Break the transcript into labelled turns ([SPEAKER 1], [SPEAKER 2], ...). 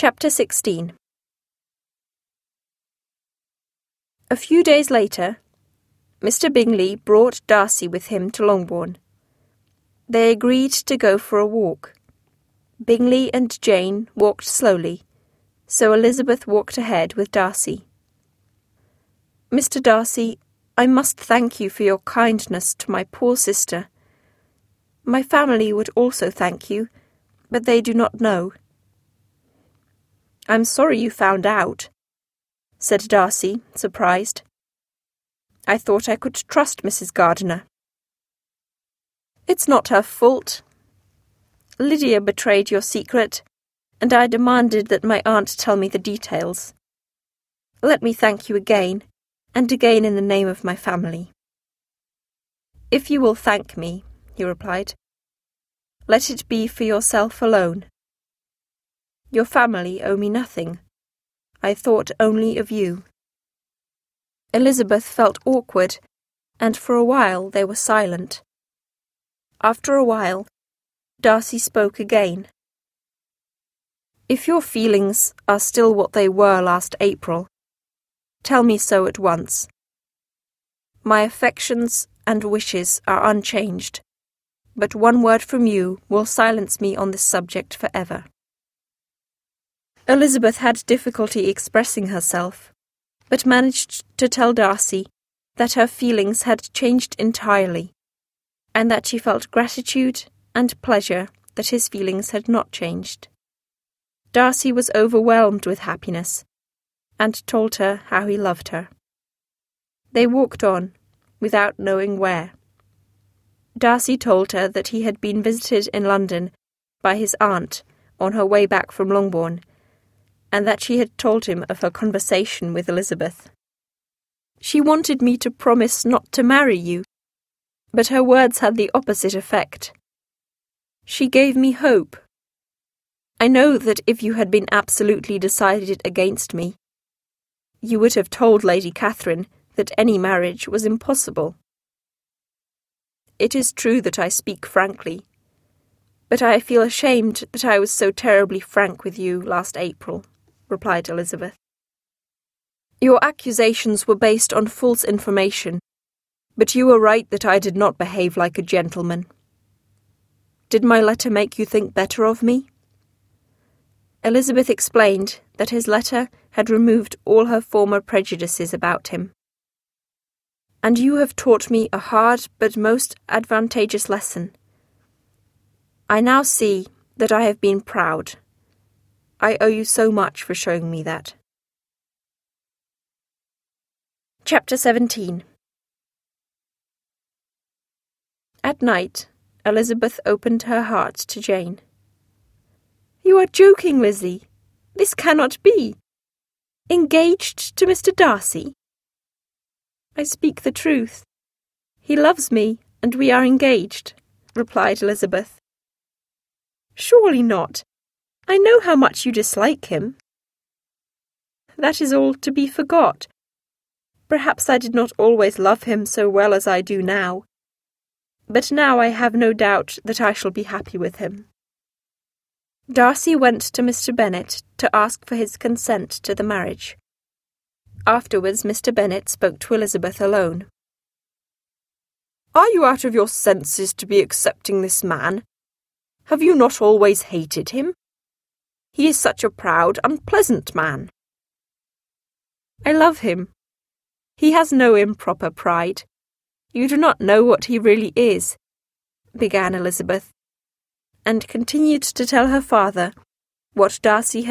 [SPEAKER 1] Chapter 16. A few days later, Mr. Bingley brought Darcy with him to Longbourn. They agreed to go for a walk. Bingley and Jane walked slowly, so Elizabeth walked ahead with Darcy. "Mr. Darcy, I must thank you for your kindness to my poor sister. My family would also thank you, but they do not know." "I'm sorry you found out," said Darcy, surprised. "I thought I could trust Mrs. Gardiner." "It's not her fault. Lydia betrayed your secret, and I demanded that my aunt tell me the details. Let me thank you again, and again in the name of my family." "If you will thank me," he replied, "let it be for yourself alone. Your family owe me nothing. I thought only of you." Elizabeth felt awkward, and for a while they were silent. After a while, Darcy spoke again. "If your feelings are still what they were last April, tell me so at once. My affections and wishes are unchanged, but one word from you will silence me on this subject forever." Elizabeth had difficulty expressing herself, but managed to tell Darcy that her feelings had changed entirely, and that she felt gratitude and pleasure that his feelings had not changed. Darcy was overwhelmed with happiness, and told her how he loved her. They walked on, without knowing where. Darcy told her that he had been visited in London by his aunt on her way back from Longbourn, and that she had told him of her conversation with Elizabeth. "She wanted me to promise not to marry you, but her words had the opposite effect. She gave me hope. I know that if you had been absolutely decided against me, you would have told Lady Catherine that any marriage was impossible. It is true that I speak frankly, but I feel ashamed that I was so terribly frank with you last April," replied Elizabeth. "Your accusations were based on false information, but you were right that I did not behave like a gentleman. Did my letter make you think better of me?" Elizabeth explained that his letter had removed all her former prejudices about him. "And you have taught me a hard but most advantageous lesson. I now see that I have been proud. I owe you so much for showing me that." Chapter 17. At night, Elizabeth opened her heart to Jane. "You are joking, Lizzie. This cannot be. Engaged to Mr. Darcy?" "I speak the truth. He loves me, and we are engaged," replied Elizabeth. "Surely not. I know how much you dislike him." "That is all to be forgot. Perhaps I did not always love him so well as I do now, but now I have no doubt that I shall be happy with him." Darcy went to Mr. Bennet to ask for his consent to the marriage. Afterwards Mr. Bennet spoke to Elizabeth alone. "Are you out of your senses to be accepting this man? Have you not always hated him? He is such a proud, unpleasant man." "I love him. He has no improper pride. You do not know what he really is," began Elizabeth, and continued to tell her father what Darcy